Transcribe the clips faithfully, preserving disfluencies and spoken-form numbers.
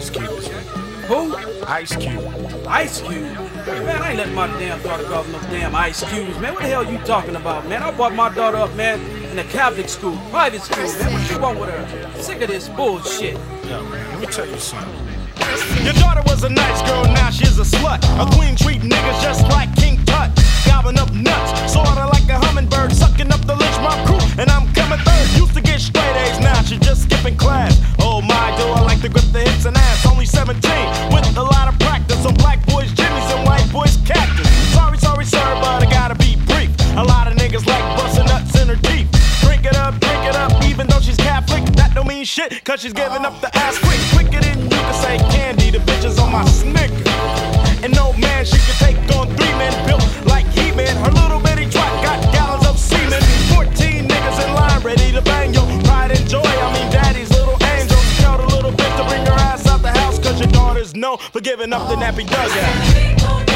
Ice Cube. Who? Ice Cube. Ice Cube. Man, I ain't letting my damn daughter go off no damn Ice Cubes, man. What the hell you talking about, man? I brought my daughter up, man, in a Catholic school, private school, man. What you want with her? Sick of this bullshit. Yo, man, let me tell you something. Your daughter was a nice girl, now she's a slut. A queen treat niggas just like King Tut. Gobbling up nuts, sorta like a hummingbird, sucking up the lynch mob crew, and I'm coming third. Used to get straight A's, now she's just skipping class. Oh my, do I like to grip the hips and ass. Only seventeen, with a lot of practice on black boys' jimmies and white boys' cactus. Sorry, sorry, sir, but I gotta be brief. A lot of niggas like busting nuts in her teeth. Drink it up, drink it up, even though she's Catholic. That don't mean shit, cause she's giving up the ass quick. Quicker than you can say candy, the bitches on my snicker. And no man, she can take on three men built like He-Man. Her little bitty truck got gallons of semen. Fourteen niggas in line ready to bang yo. Pride and joy, I mean daddy's little angel. Tell the little bitch to bring her ass out the house, cause your daughter's known for giving up the nappy dugout.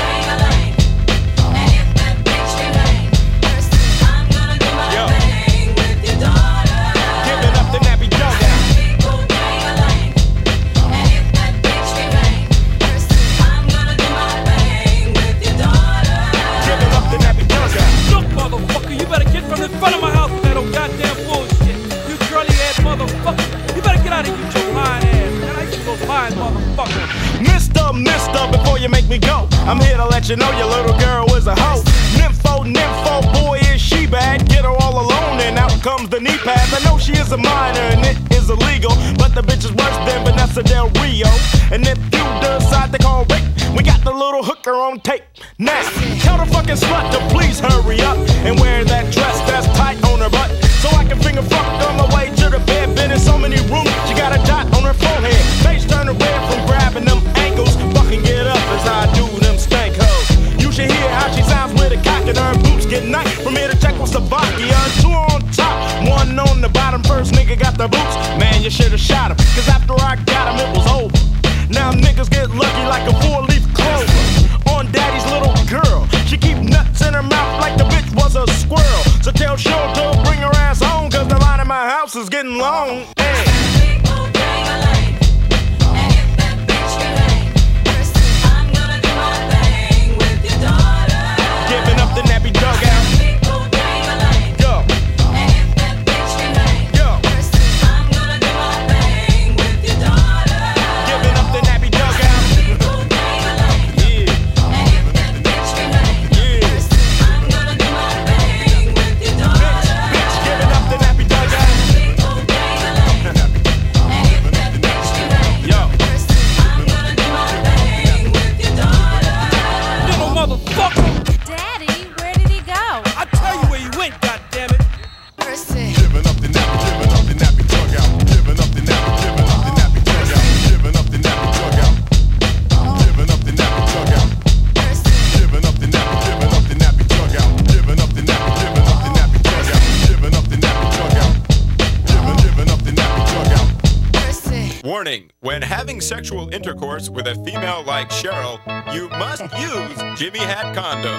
In front of my house with that old goddamn bullshit. You curly-head motherfucker. You better get out of here with your lying ass, man. I used to go lying motherfucker. Mister, mister, before you make me go, I'm here to let you know your little girl is a hoe. Nympho, nympho, boy, is she bad. Get her all alone and out comes the knee pads. I know she is a minor and it is illegal, but the bitch is worse than Vanessa Del Rio. And if you decide to call rape, we got the little hooker on tape. Now, tell the fucking slut to please hurry up and wear that dress that's tight on her butt, so I can finger fuck on the way to the bed. Been in so many rooms, she got a dot on her forehead. Face turning red from grabbing them ankles. Fucking get up as I do them stank hoes. You should hear how she sounds with a cock in her boots. Get nice from here to Czechoslovakia. Two on top, one on the bottom. First nigga got the boots. Man, you should've shot him, cause after I got him, it was over. Now niggas get lucky like a four-leaf clover. On daddy's little girl, she keep nuts in her mouth like the bitch was a squirrel. So tell Sean to bring her ass home, cause the line in my house is getting long. Hey. Giving up the nappy dugout. Warning, when having sexual intercourse with a female like Cheryl, you must use Jimmy Hat condom.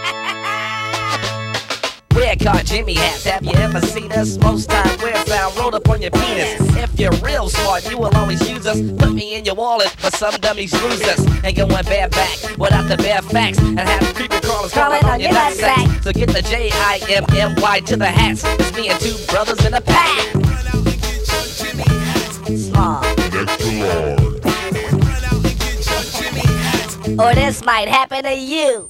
We're called Jimmy Hats. Have you ever seen us? Most time we're found rolled up on your penis. If you're real smart, you will always use us. Put me in your wallet, but some dummies lose us. And going bareback without the bare facts, and have creepy crawlers crawling on your nutsack. So get the J I M M Y to the hats. It's me and two brothers in a pack. Small. Extra large. Or this might happen to you.